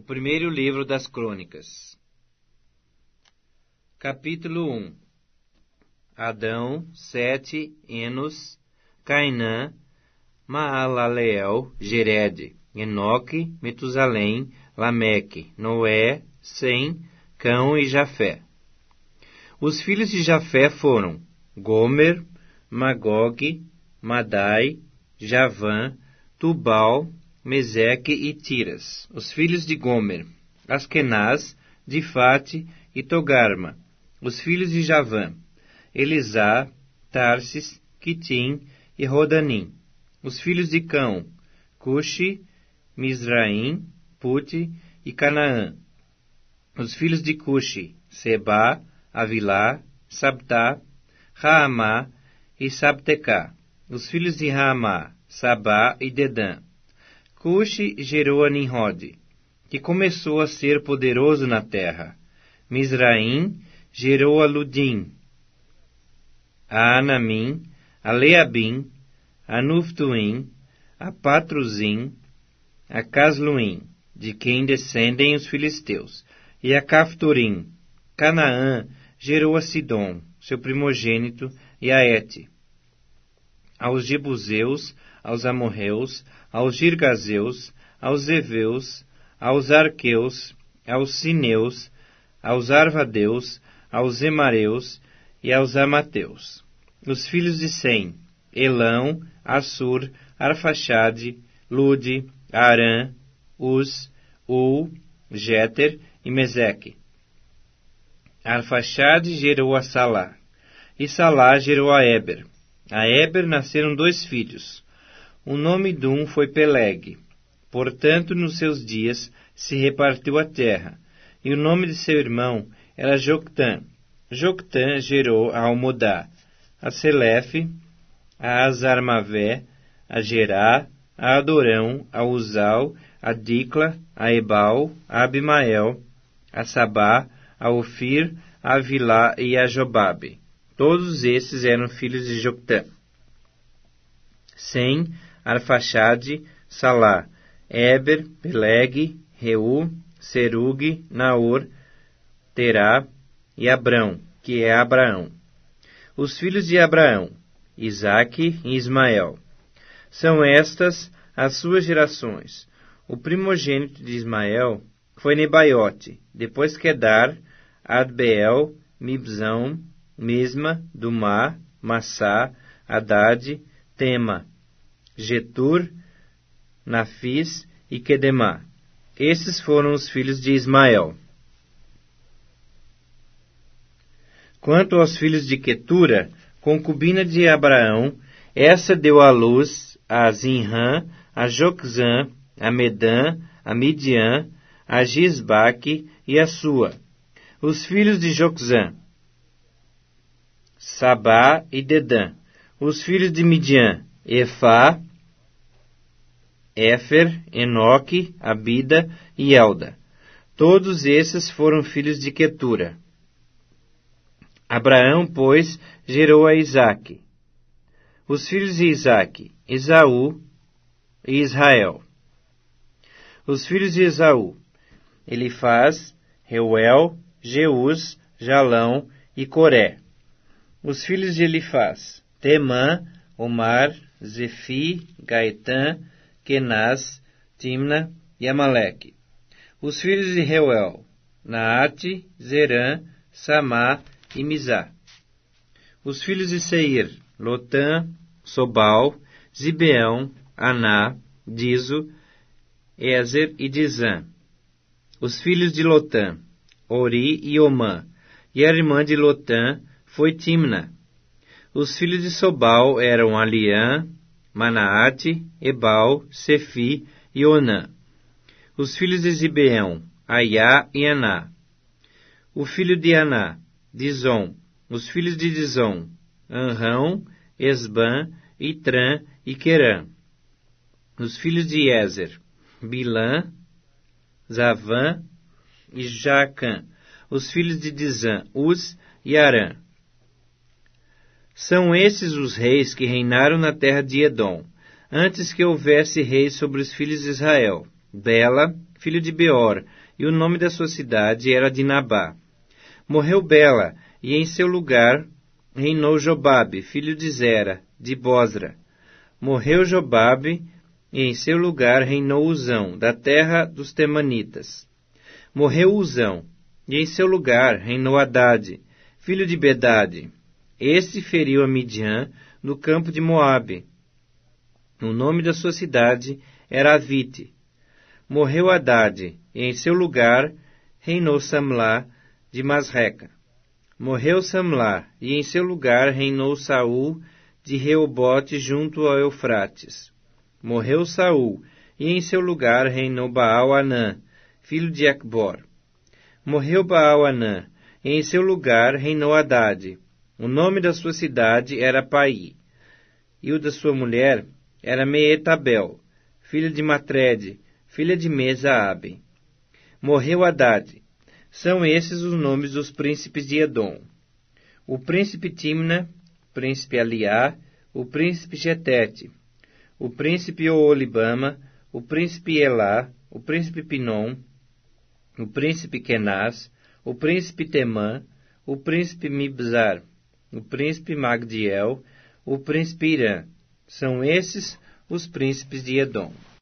primeiro livro das Crônicas. Capítulo 1. Adão, Sete, Enos, Cainã, Maalaleel, Jered, Enoque, Metusalém, Lameque, Noé, Sem, Cão e Jafé. Os filhos de Jafé foram Gomer, Magog, Madai, Javã, Tubal, Meseque e Tiras. Os filhos de Gomer, Askenaz, Difate e Togarma. Os filhos de Javã, Elisá, Tarsis, Quitim e Rodanim. Os filhos de Cão, Cuxi, Mizraim, Pute e Canaã. Os filhos de Cuxi, Seba, Avilá, Sabtá, Raamá e Sabtecá. Os filhos de Raamá, Sabá e Dedã. Cuxi gerou a Nimrod, que começou a ser poderoso na terra. Mizraim gerou a Ludim, a Anamim, a Leabim, a Nuftuim, a Patruzim, a Casluim, de quem descendem os filisteus, e a Caftorim. Canaã gerou a Sidom, seu primogênito, e a Et. Aos Jebuseus, aos Amorreus, aos Girgazeus, aos Eveus, aos Arqueus, aos Sineus, aos Arvadeus, aos Emareus e aos Amateus. Os filhos de Sem, Elão, Assur, Arfaxade, Lude, Arã, Uz, Ul, Jéter e Meseque. Arfaxade gerou a Salá, e Salá gerou a Éber. A Éber nasceram 2 filhos. O nome de um foi Peleg. Portanto, nos seus dias se repartiu a terra. E o nome de seu irmão era Joctã. Joctã gerou a Almodá, a Selefe, a Azarmavé, a Gerá, a Adorão, a Uzal, a Dicla, a Ebal, a Abimael, a Sabá, a Ofir, a Avilá e a Jobabe. Todos esses eram filhos de Joctã. Sem, Arfaxade, Salá, Éber, Peleg, Reu, Serug, Naor, Terá e Abrão, que é Abraão. Os filhos de Abraão, Isaque e Ismael. São estas as suas gerações. O primogênito de Ismael foi Nebaiote, depois Quedar, Adbeel, Mibzão, Misma, Dumá, Massá, Haddad, Tema, Getur, Nafis e Quedemá. Esses foram os filhos de Ismael. Quanto aos filhos de Quetura, concubina de Abraão, essa deu à luz a Zinrã, a Joczã, a Medã, a Midian, a Gisbaque e a Sua. Os filhos de Joczã, Sabá e Dedã. Os filhos de Midian, Efá, Éfer, Enoque, Abida e Elda. Todos esses foram filhos de Quetura. Abraão, pois, gerou a Isaque. Os filhos de Isaque, Esaú e Israel. Os filhos de Esaú, Elifaz, Reuel, Jeus, Jalão e Coré. Os filhos de Elifaz, Temã, Omar, Zefi, Gaetã, Kenaz, Timna e Amaleque. Os filhos de Reuel, Naate, Zerã, Samá e Mizá. Os filhos de Seir, Lotã, Sobal, Zibeão, Aná, Dizo, Ézer e Dizã. Os filhos de Lotã, Ori e Omã, e a irmã de Lotã foi Timna. Os filhos de Sobal eram Aliã, Manaate, Ebal, Sefi e Onã. Os filhos de Zibeão, Aiá e Aná. O filho de Aná, Dizom. Os filhos de Dizom, Anrão, Esbã, Itrã e Querã. Os filhos de Ézer, Bilã, Zavã e Jacã. Os filhos de Dizã, Uz e Arã. São esses os reis que reinaram na terra de Edom, antes que houvesse reis sobre os filhos de Israel: Bela, filho de Beor, e o nome da sua cidade era Dinabá. Morreu Bela, e em seu lugar reinou Jobabe, filho de Zera, de Bosra. Morreu Jobabe, e em seu lugar reinou Uzão, da terra dos Temanitas. Morreu Uzão, e em seu lugar reinou Hadade, filho de Bedade. Este feriu a Midian no campo de Moabe. O nome da sua cidade era Avite. Morreu Hadade, e em seu lugar reinou Samlá de Masreca. Morreu Samlá, e em seu lugar reinou Saul de Reobote junto ao Eufrates. Morreu Saul, e em seu lugar reinou Baal-Anã, filho de Acbor. Morreu Baal-Anã, e em seu lugar reinou Hadade. O nome da sua cidade era Pai, e o da sua mulher era Meetabel, filha de Matrede, filha de Mesaabe. Morreu Hadade. São esses os nomes dos príncipes de Edom: o príncipe Timna, o príncipe Aliá, o príncipe Getete, o príncipe Oolibama, o príncipe Elá, o príncipe Pinom, o príncipe Kenaz, o príncipe Temã, o príncipe Mibzar, o príncipe Magdiel, o príncipe Irã. São esses os príncipes de Edom.